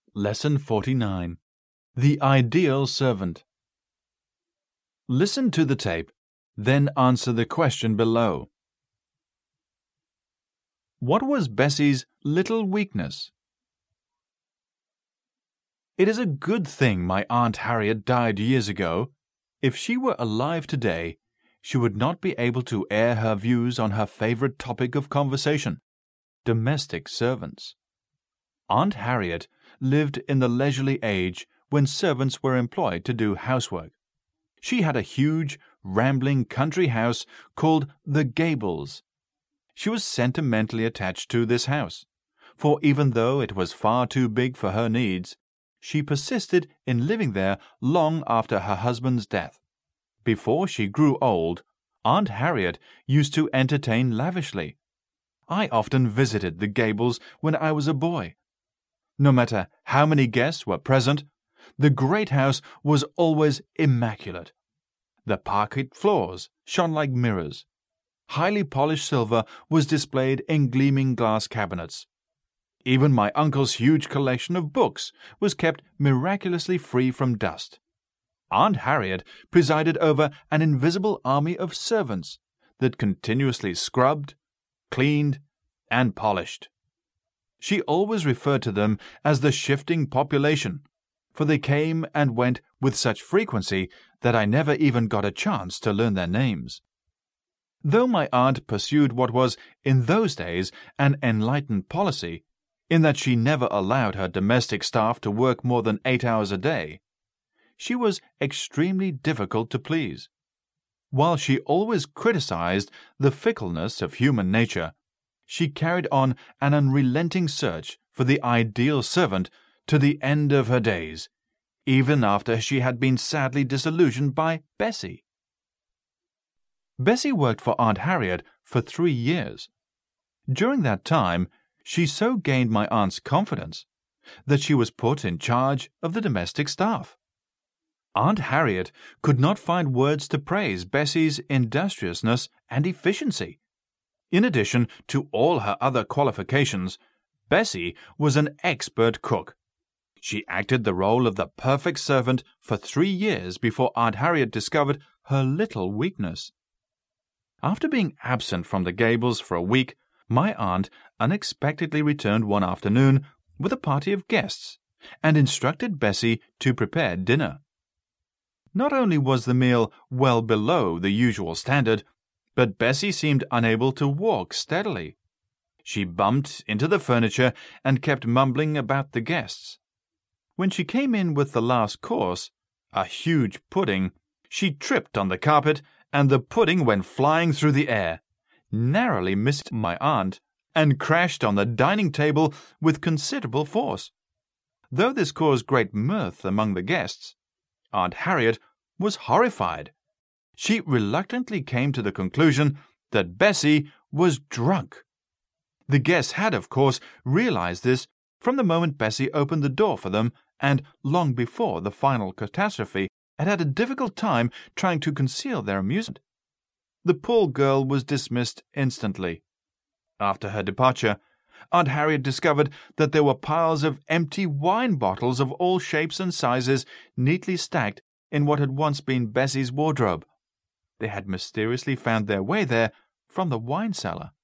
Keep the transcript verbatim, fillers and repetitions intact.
Lesson forty-nine. The Ideal Servant. Listen to the tape, then answer the question below. What was Bessie's little weakness? It is a good thing my Aunt Harriet died years ago. If she were alive today, she would not be able to air her views on her favorite topic of conversation, domestic servants. Aunt Harriet lived in the leisurely age when servants were employed to do housework. She had a huge, rambling country house called the Gables. She was sentimentally attached to this house, for even though it was far too big for her needs, she persisted in living there long after her husband's death. Before she grew old, Aunt Harriet used to entertain lavishly. I often visited the Gables when I was a boy. No matter how many guests were present, the great house was always immaculate. The parquet floors shone like mirrors. Highly polished silver was displayed in gleaming glass cabinets. Even my uncle's huge collection of books was kept miraculously free from dust. Aunt Harriet presided over an invisible army of servants that continuously scrubbed, cleaned, and polished. She always referred to them as the shifting population, for they came and went with such frequency that I never even got a chance to learn their names. Though my aunt pursued what was, in those days, an enlightened policy, in that she never allowed her domestic staff to work more than eight hours a day, she was extremely difficult to please. While she always criticized the fickleness of human nature, she carried on an unrelenting search for the ideal servant to the end of her days, even after she had been sadly disillusioned by Bessie. Bessie worked for Aunt Harriet for three years. During that time, she so gained my aunt's confidence that she was put in charge of the domestic staff. Aunt Harriet could not find words to praise Bessie's industriousness and efficiency. In addition to all her other qualifications, Bessie was an expert cook. She acted the role of the perfect servant for three years before Aunt Harriet discovered her little weakness. After being absent from the Gables for a week, my aunt unexpectedly returned one afternoon with a party of guests and instructed Bessie to prepare dinner. Not only was the meal well below the usual standard, but Bessie seemed unable to walk steadily. She bumped into the furniture and kept mumbling about the guests. When she came in with the last course, a huge pudding, she tripped on the carpet and the pudding went flying through the air, narrowly missed my aunt, and crashed on the dining table with considerable force. Though this caused great mirth among the guests, Aunt Harriet was horrified. She reluctantly came to the conclusion that Bessie was drunk. The guests had, of course, realized this from the moment Bessie opened the door for them, and long before the final catastrophe had had a difficult time trying to conceal their amusement. The poor girl was dismissed instantly. After her departure, Aunt Harriet discovered that there were piles of empty wine bottles of all shapes and sizes neatly stacked in what had once been Bessie's wardrobe. They had mysteriously found their way there from the wine cellar.